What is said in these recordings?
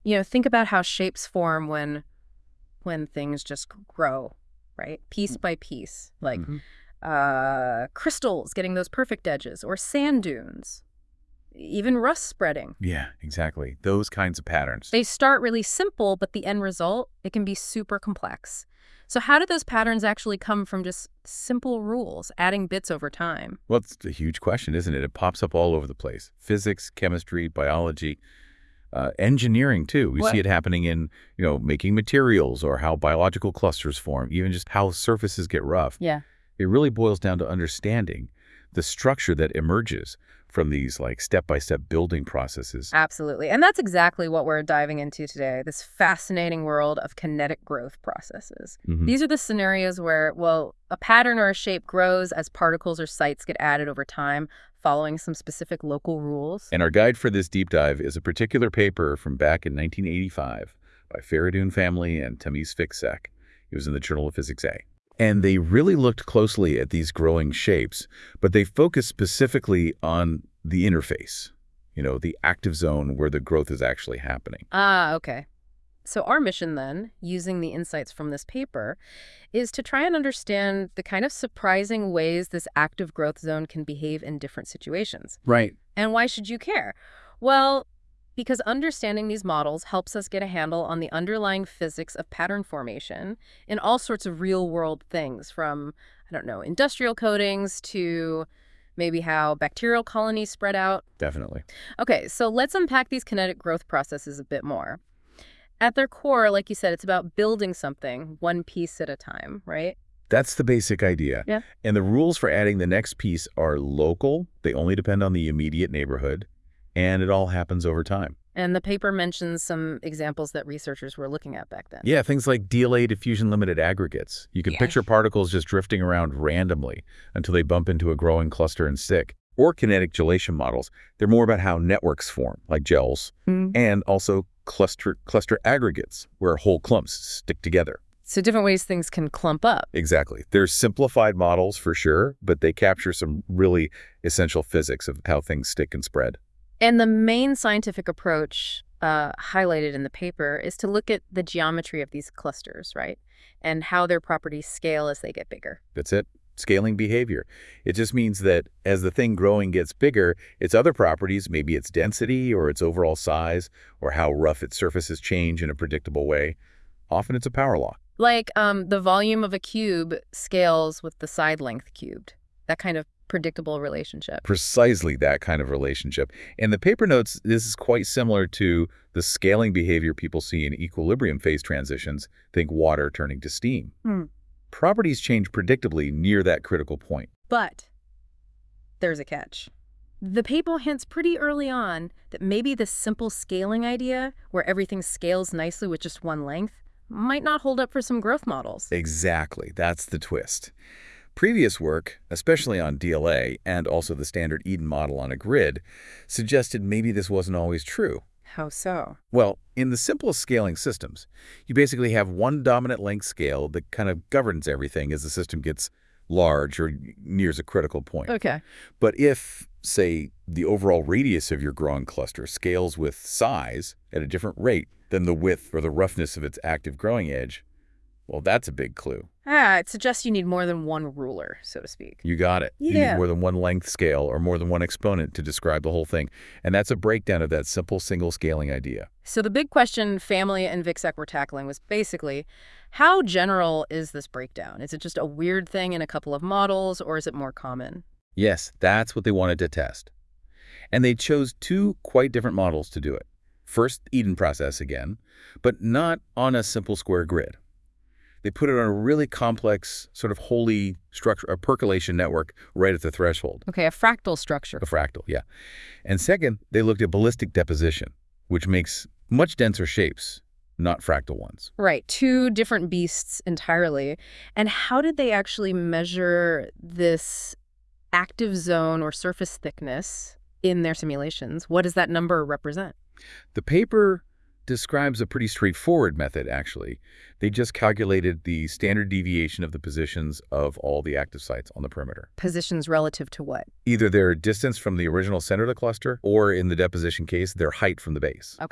Think about how shapes form when things just grow, right? Piece by piece, like Hmm. crystals getting those perfect edges, or sand dunes, even rust spreading. Yeah, exactly. Those kinds of patterns. They start really simple, but the end result, it can be super complex. So how do those patterns actually come from just simple rules, adding bits over time? Well, it's a huge question, isn't it? It pops up all over the place. Physics, chemistry, biology, engineering too. We see What? it happening in, making materials or how biological clusters form, even just how surfaces get rough. Yeah. It really boils down to understanding the structure that emerges from these like step-by-step building processes. Absolutely. And that's exactly what we're diving into today, this fascinating world of kinetic growth processes. Hmm. These are the scenarios where, well, a pattern or a shape grows as particles or sites get added over time, following some specific local rules. And our guide for this deep dive is a particular paper from back in 1985 by Faradun family and Tamis Fiksek. It was in the Journal of Physics A. And they really looked closely at these growing shapes, but they focused specifically on the interface, the active zone where the growth is actually happening. Ah, okay. So our mission then, using the insights from this paper, is to try and understand the kind of surprising ways this active growth zone can behave in different situations. Right. And why should you care? Well, because understanding these models helps us get a handle on the underlying physics of pattern formation in all sorts of real-world things, from, I don't know, industrial coatings to maybe how bacterial colonies spread out. Definitely. Okay, so let's unpack these kinetic growth processes a bit more. At their core, like you said, it's about building something one piece at a time, right? That's the basic idea. Yeah. And the rules for adding the next piece are local. They only depend on the immediate neighborhood, and it all happens over time. And the paper mentions some examples that researchers were looking at back then. Yeah, things like DLA diffusion-limited aggregates. You can picture particles just drifting around randomly until they bump into a growing cluster and stick. Or kinetic gelation models. They're more about how networks form, like gels, and also cluster aggregates, where whole clumps stick together. So different ways things can clump up. Exactly. They're simplified models for sure, but they capture some really essential physics of how things stick and spread. And the main scientific approach highlighted in the paper is to look at the geometry of these clusters, right? And how their properties scale as they get bigger. That's it. Scaling behavior. It just means that as the thing growing gets bigger, its other properties, maybe its density or its overall size or how rough its surfaces change in a predictable way, often it's a power law. Like the volume of a cube scales with the side length cubed. That kind of predictable relationship. Precisely that kind of relationship. And the paper notes this is quite similar to the scaling behavior people see in equilibrium phase transitions, think water turning to steam. Properties change predictably near that critical point. But there's a catch. The paper hints pretty early on that maybe this simple scaling idea, where everything scales nicely with just one length, might not hold up for some growth models. Exactly. That's the twist. Previous work, especially on DLA and also the standard Eden model on a grid, suggested maybe this wasn't always true. How so? Well, in the simplest scaling systems, you basically have one dominant length scale that kind of governs everything as the system gets large or nears a critical point. Okay. But if, say, the overall radius of your growing cluster scales with size at a different rate than the width or the roughness of its active growing edge, well, that's a big clue. It suggests you need more than one ruler, so to speak. You got it. You Yeah. need more than one length scale or more than one exponent to describe the whole thing. And that's a breakdown of that simple single scaling idea. So the big question Family and Vixek were tackling was basically, how general is this breakdown? Is it just a weird thing in a couple of models, or is it more common? Yes, that's what they wanted to test. And they chose two quite different models to do it. First, Eden process again, but not on a simple square grid. They put it on a really complex, sort of holy structure, a percolation network right at the threshold. Okay, a fractal structure. A fractal, yeah. And second, they looked at ballistic deposition, which makes much denser shapes, not fractal ones. Right, two different beasts entirely. And how did they actually measure this active zone or surface thickness in their simulations? What does that number represent? The paper describes a pretty straightforward method, actually. They just calculated the standard deviation of the positions of all the active sites on the perimeter. Positions relative to what? Either their distance from the original center of the cluster, or in the deposition case, their height from the base. Okay.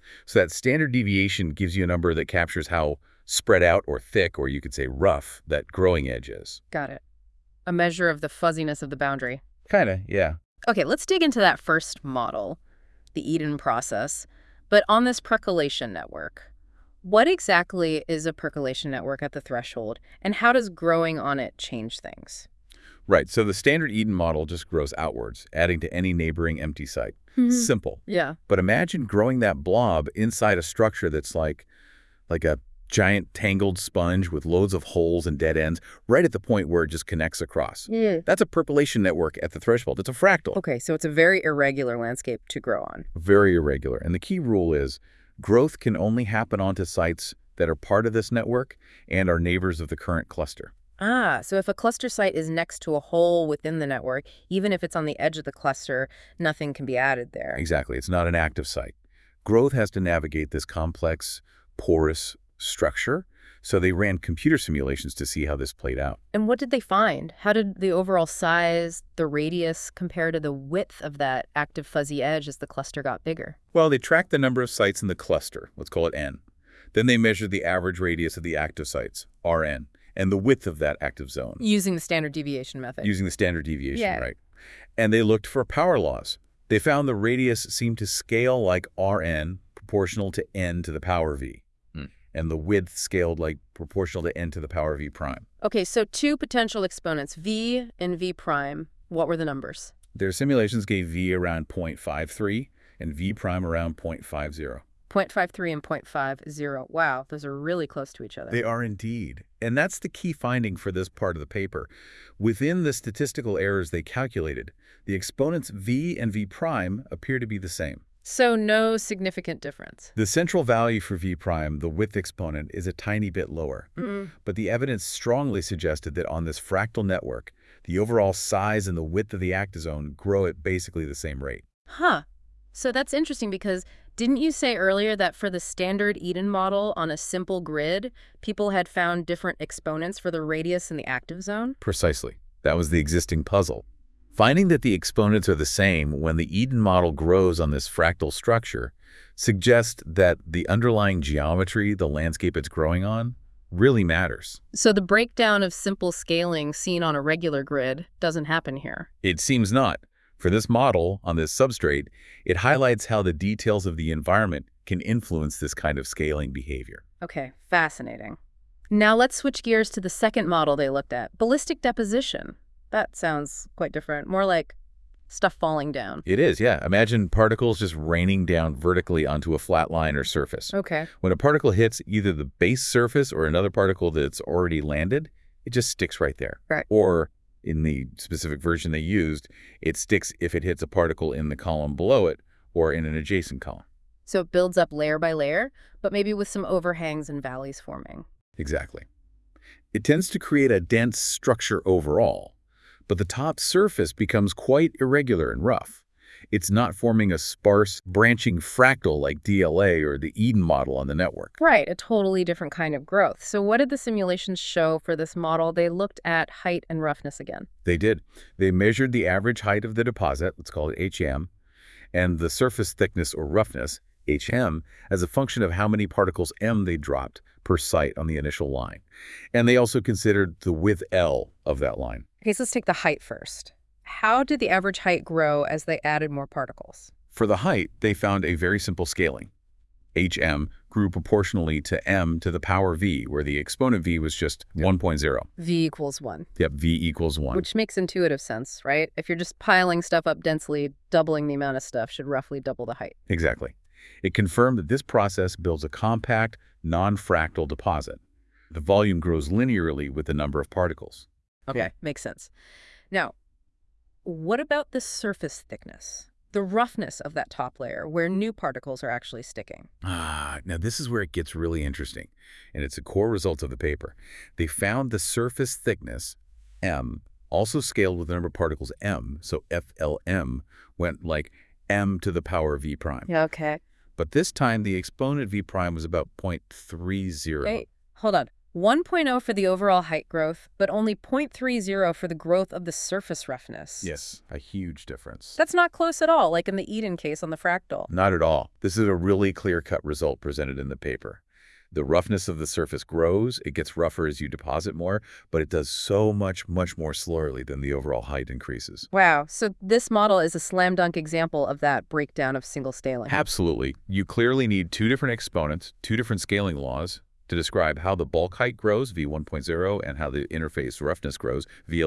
So that standard deviation gives you a number that captures how spread out or thick, or you could say rough, that growing edge is. Got it. A measure of the fuzziness of the boundary. Kinda, yeah. Okay, let's dig into that first model, the Eden process. But on this percolation network, what exactly is a percolation network at the threshold, and how does growing on it change things? Right, so the standard Eden model just grows outwards, adding to any neighboring empty site. Simple. Yeah. But imagine growing that blob inside a structure that's like a giant tangled sponge with loads of holes and dead ends, right at the point where it just connects across. Yeah. That's a percolation network at the threshold. It's a fractal. Okay, so it's a very irregular landscape to grow on. Very irregular. And the key rule is growth can only happen onto sites that are part of this network and are neighbors of the current cluster. Ah, so if a cluster site is next to a hole within the network, even if it's on the edge of the cluster, nothing can be added there. Exactly. It's not an active site. Growth has to navigate this complex, porous structure, so they ran computer simulations to see how this played out. And what did they find? How did the overall size, the radius, compare to the width of that active fuzzy edge as the cluster got bigger? Well, they tracked the number of sites in the cluster, let's call it N. Then they measured the average radius of the active sites, Rn, and the width of that active zone. Using the standard deviation method. Using the standard deviation, Yeah. right? And they looked for power laws. They found the radius seemed to scale like Rn proportional to n to the power v. And the width scaled like proportional to n to the power v prime. Okay, so two potential exponents, v and v prime. What were the numbers? Their simulations gave v around 0.53 and v prime around 0.50. 0.53 and 0.50. Wow, those are really close to each other. They are indeed. And that's the key finding for this part of the paper. Within the statistical errors they calculated, the exponents v and v prime appear to be the same. So no significant difference. The central value for v prime, the width exponent, is a tiny bit lower. But the evidence strongly suggested that on this fractal network, the overall size and the width of the active zone grow at basically the same rate. Huh. So that's interesting because didn't you say earlier that for the standard Eden model on a simple grid, people had found different exponents for the radius and the active zone? Precisely. That was the existing puzzle. Finding that the exponents are the same when the Eden model grows on this fractal structure suggests that the underlying geometry, the landscape it's growing on, really matters. So the breakdown of simple scaling seen on a regular grid doesn't happen here. It seems not. For this model, on this substrate, it highlights how the details of the environment can influence this kind of scaling behavior. Okay, fascinating. Now let's switch gears to the second model they looked at, ballistic deposition. That sounds quite different, more like stuff falling down. It is, yeah. Imagine particles just raining down vertically onto a flat line or surface. Okay. When a particle hits either the base surface or another particle that's already landed, it just sticks right there. Right. Or in the specific version they used, it sticks if it hits a particle in the column below it or in an adjacent column. So it builds up layer by layer, but maybe with some overhangs and valleys forming. Exactly. It tends to create a dense structure overall, but the top surface becomes quite irregular and rough. It's not forming a sparse, branching fractal like DLA or the Eden model on the network. Right, a totally different kind of growth. So what did the simulations show for this model? They looked at height and roughness again. They did. They measured the average height of the deposit, let's call it HM, and the surface thickness or roughness, HM, as a function of how many particles M they dropped per site on the initial line. And they also considered the width L of that line. Okay, so let's take the height first. How did the average height grow as they added more particles? For the height, they found a very simple scaling. HM grew proportionally to m to the power v, where the exponent v was just 1.0. V equals 1. Yep, v equals 1. Which makes intuitive sense, right? If you're just piling stuff up densely, doubling the amount of stuff should roughly double the height. Exactly. It confirmed that this process builds a compact, non-fractal deposit. The volume grows linearly with the number of particles. Okay, makes sense. Now, what about the surface thickness? The roughness of that top layer, where new particles are actually sticking? Now this is where it gets really interesting, and it's a core result of the paper. They found the surface thickness, m, also scaled with the number of particles m, so FLM went like m to the power v prime. Yeah, okay. But this time, the exponent v prime was about 0.30. Hey, hold on. 1.0 for the overall height growth, but only 0.30 for the growth of the surface roughness. Yes, a huge difference. That's not close at all, like in the Eden case on the fractal. Not at all. This is a really clear-cut result presented in the paper. The roughness of the surface grows, it gets rougher as you deposit more, but it does so much more slowly than the overall height increases. Wow, so this model is a slam dunk example of that breakdown of single scaling. Absolutely. You clearly need two different exponents, two different scaling laws, to describe how the bulk height grows, V1.0, and how the interface roughness grows,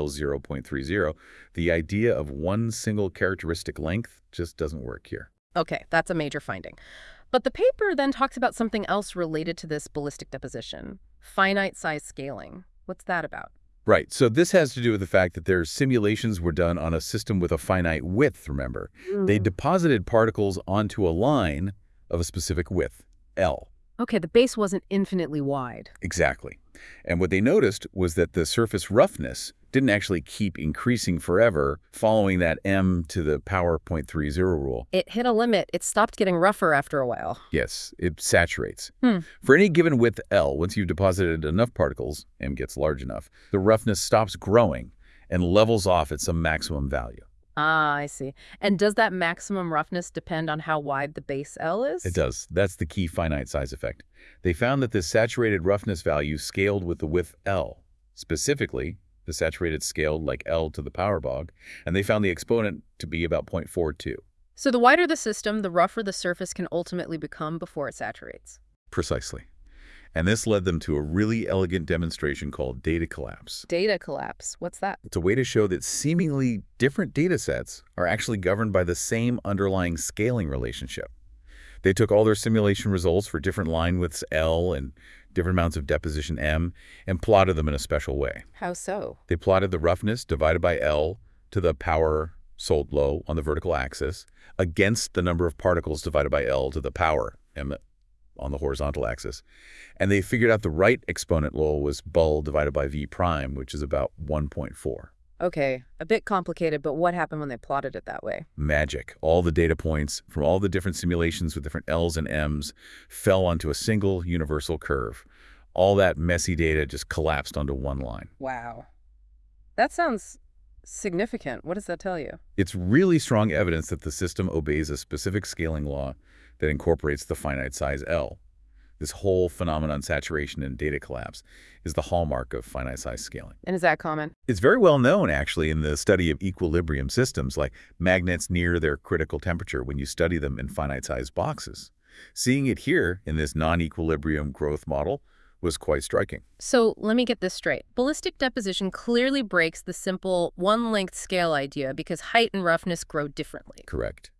VL0.30. The idea of one single characteristic length just doesn't work here. Okay, that's a major finding. But the paper then talks about something else related to this ballistic deposition, finite size scaling. What's that about? Right, so this has to do with the fact that their simulations were done on a system with a finite width, remember. They deposited particles onto a line of a specific width, L. Okay, the base wasn't infinitely wide. Exactly. And what they noticed was that the surface roughness didn't actually keep increasing forever following that m to the power 0.30 rule. It hit a limit. It stopped getting rougher after a while. Yes, it saturates. For any given width L, once you've deposited enough particles, m gets large enough, the roughness stops growing and levels off at some maximum value. Ah, I see. And does that maximum roughness depend on how wide the base L is? It does. That's the key finite size effect. They found that this saturated roughness value scaled with the width L. Specifically, the saturated scaled like L to the power bog, and they found the exponent to be about 0.42. So the wider the system, the rougher the surface can ultimately become before it saturates. Precisely. And this led them to a really elegant demonstration called data collapse. Data collapse. What's that? It's a way to show that seemingly different data sets are actually governed by the same underlying scaling relationship. They took all their simulation results for different line widths L and different amounts of deposition M and plotted them in a special way. How so? They plotted the roughness divided by L to the power sold low on the vertical axis against the number of particles divided by L to the power M on the horizontal axis. And they figured out the right exponent law was Bull divided by V prime, which is about 1.4. Okay, a bit complicated, but what happened when they plotted it that way? Magic. All the data points from all the different simulations with different L's and M's fell onto a single universal curve. All that messy data just collapsed onto one line. Wow. That sounds significant. What does that tell you? It's really strong evidence that the system obeys a specific scaling law that incorporates the finite size L. This whole phenomenon, saturation and data collapse, is the hallmark of finite size scaling. And is that common? It's very well known, actually, in the study of equilibrium systems, like magnets near their critical temperature when you study them in finite size boxes. Seeing it here in this non-equilibrium growth model was quite striking. So let me get this straight. Ballistic deposition clearly breaks the simple one-length scale idea because height and roughness grow differently. Correct.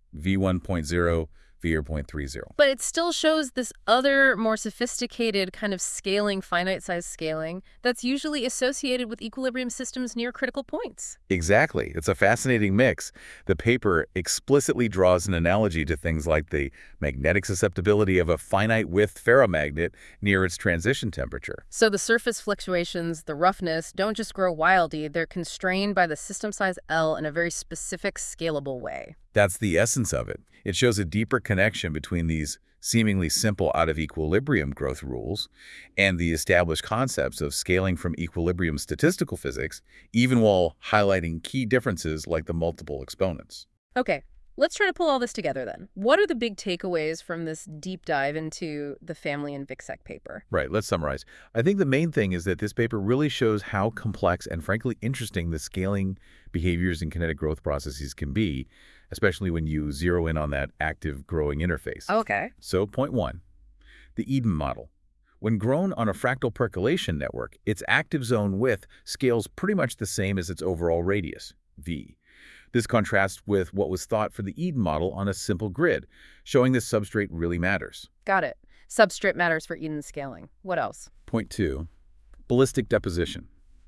V1.0, V0.30. But it still shows this other, more sophisticated kind of scaling, finite size scaling, that's usually associated with equilibrium systems near critical points. Exactly. It's a fascinating mix. The paper explicitly draws an analogy to things like the magnetic susceptibility of a finite width ferromagnet near its transition temperature. So the surface fluctuations, the roughness, don't just grow wildly, they're constrained by the system size L in a very specific, scalable way. That's the essence of it. It shows a deeper connection between these seemingly simple out-of-equilibrium growth rules and the established concepts of scaling from equilibrium statistical physics, even while highlighting key differences like the multiple exponents. Okay, let's try to pull all this together then. What are the big takeaways from this deep dive into the Family and Vicsek paper? Right, let's summarize. I think the main thing is that this paper really shows how complex and frankly interesting the scaling behaviors and kinetic growth processes can be, especially when you zero in on that active growing interface. Okay. So point one, the Eden model. When grown on a fractal percolation network, its active zone width scales pretty much the same as its overall radius, V. This contrasts with what was thought for the Eden model on a simple grid, showing this substrate really matters. Got it. Substrate matters for Eden scaling. What else? Point two, ballistic deposition.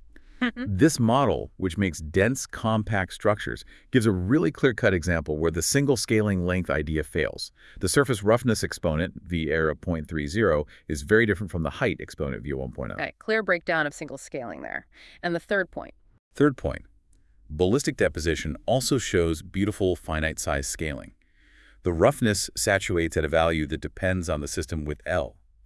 This model, which makes dense, compact structures, gives a really clear-cut example where the single scaling length idea fails. The surface roughness exponent, V error 0.30, is very different from the height exponent, V 1.0. Okay, clear breakdown of single scaling there. And the third point. Third point, ballistic deposition also shows beautiful finite size scaling. The roughness saturates at a value that depends on the system with L.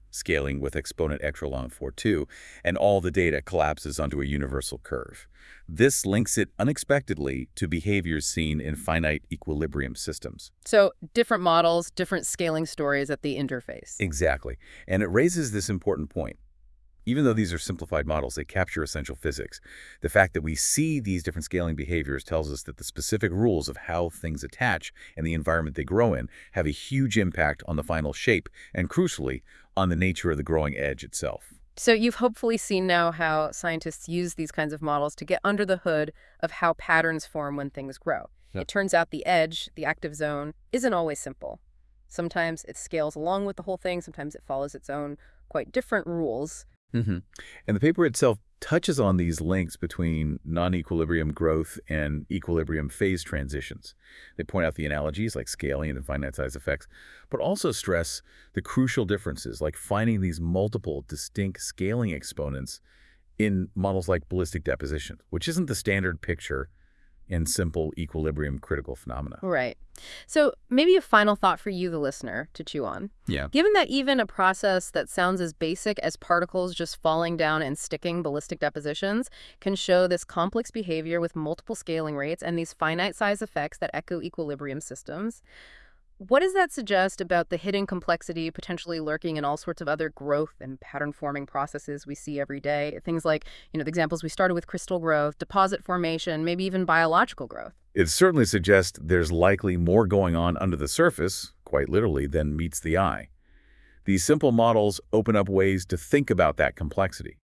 scaling with exponent extra log 4.2, and all the data collapses onto a universal curve. This links it unexpectedly to behaviors seen in finite equilibrium systems. So different models, different scaling stories at the interface. Exactly. And it raises this important point. Even though these are simplified models, they capture essential physics. The fact that we see these different scaling behaviors tells us that the specific rules of how things attach and the environment they grow in have a huge impact on the final shape and, crucially, on the nature of the growing edge itself. So you've hopefully seen now how scientists use these kinds of models to get under the hood of how patterns form when things grow. Yep. It turns out the edge, the active zone, isn't always simple. Sometimes it scales along with the whole thing. Sometimes it follows its own quite different rules. And the paper itself touches on these links between non-equilibrium growth and equilibrium phase transitions. They point out the analogies like scaling and finite size effects, but also stress the crucial differences like finding these multiple distinct scaling exponents in models like ballistic deposition, which isn't the standard picture in simple equilibrium critical phenomena. Right. So maybe a final thought for you, the listener, to chew on. Yeah. Given that even a process that sounds as basic as particles just falling down and sticking, ballistic depositions, can show this complex behavior with multiple scaling rates and these finite size effects that echo equilibrium systems, what does that suggest about the hidden complexity potentially lurking in all sorts of other growth and pattern-forming processes we see every day? Things like, the examples we started with, crystal growth, deposit formation, maybe even biological growth. It certainly suggests there's likely more going on under the surface, quite literally, than meets the eye. These simple models open up ways to think about that complexity.